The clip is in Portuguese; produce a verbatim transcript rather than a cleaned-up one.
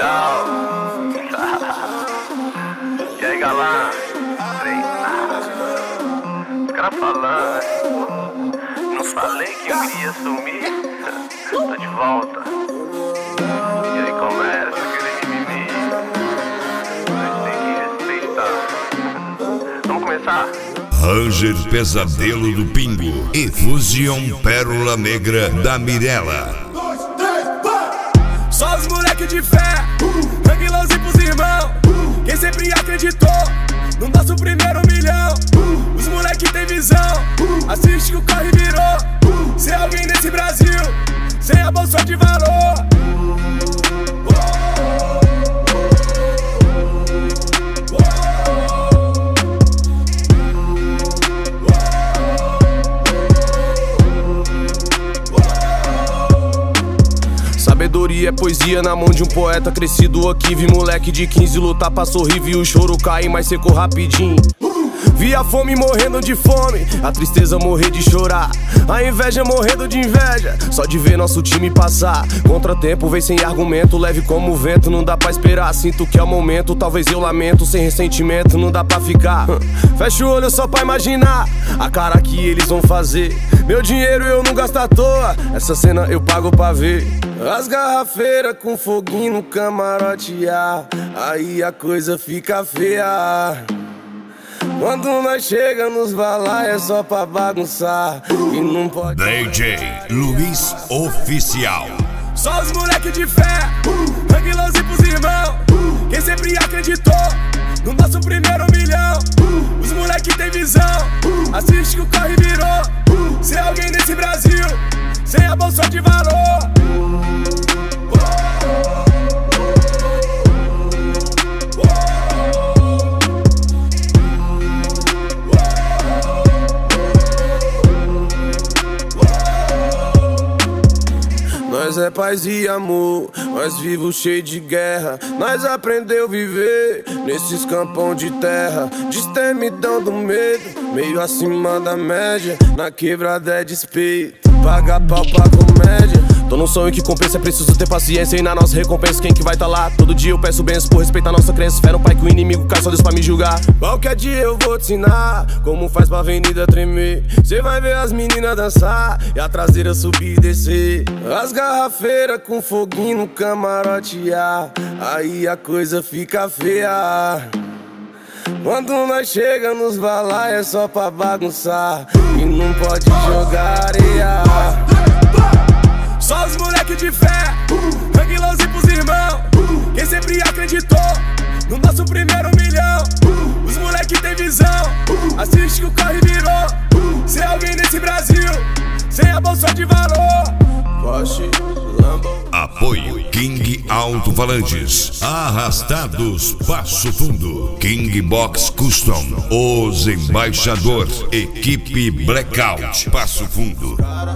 oficial. E aí, galã? Treinado. Os caras falando. Não falei que eu iria sumir? Tô de volta. E aí, começa aquele mimimi. Vocês têm que respeitar. Vamos começar? Ranger Pesadelo do Pingo e Fusion Pérola Negra da Mirella. Só os moleque de fé, Ranguilãozinho pros irmãos. Quem sempre acreditou no nosso primeiro milhão. Os moleque tem visão, assiste que o corre virou. Se alguém nesse Brasil, sem a bolsa de valor. Sabedoria é poesia na mão de um poeta crescido aqui. Vi moleque de quinze lutar pra sorrir, vi o choro cair, mas secou rapidinho. Vi a fome morrendo de fome, a tristeza morrer de chorar, a inveja morrendo de inveja, só de ver nosso time passar. Contratempo vem sem argumento, leve como o vento, não dá pra esperar. Sinto que é o momento, talvez eu lamento, sem ressentimento, não dá pra ficar. Fecha o olho só pra imaginar a cara que eles vão fazer. Meu dinheiro eu não gasto à toa, essa cena eu pago pra ver. As garrafeiras com foguinho no camarote, ah, aí a coisa fica feia. Quando nós chega nos balai é só pra bagunçar e não pode. D J Luiz Oficial. Só os moleque de fé, Ranguilãozinho pros irmãos. Quem sempre acreditou no nosso primeiro milhão. Os moleque tem visão, assiste que o corre virou. Se alguém nesse Brasil, sem a bolsa de valor. Nós é paz e amor, nós vivos cheio de guerra. Nós aprendeu viver nesses campão de terra. Destemidão do medo, meio acima da média. Na quebrada é despeito, paga pau pra comédia. Tô num sonho que compensa, é preciso ter paciência. E na nossa recompensa quem que vai tá lá? Todo dia eu peço bênçãos por respeitar a nossa crença. Fé no pai que o inimigo cai, só Deus pra me julgar. Qualquer dia eu vou te ensinar como faz pra avenida tremer. Cê vai ver as meninas dançar e a traseira subir e descer. As garrafeiras com foguinho no camarote, ah, aí a coisa fica feia. Quando nós chega nos balai é só pra bagunçar e não pode jogar areia. Só os moleque de fé, Ranguilãozinho pros irmãos. Quem sempre acreditou no nosso primeiro milhão. Os moleque tem visão, assiste que o corre virou. Se alguém nesse Brasil, sem a bolsa de valor. Porsche, Lambo. Apoio King Alto-Falantes, Arrastados Passo Fundo, King Box Custom, Os Embaixador, Equipe Blackout Passo Fundo.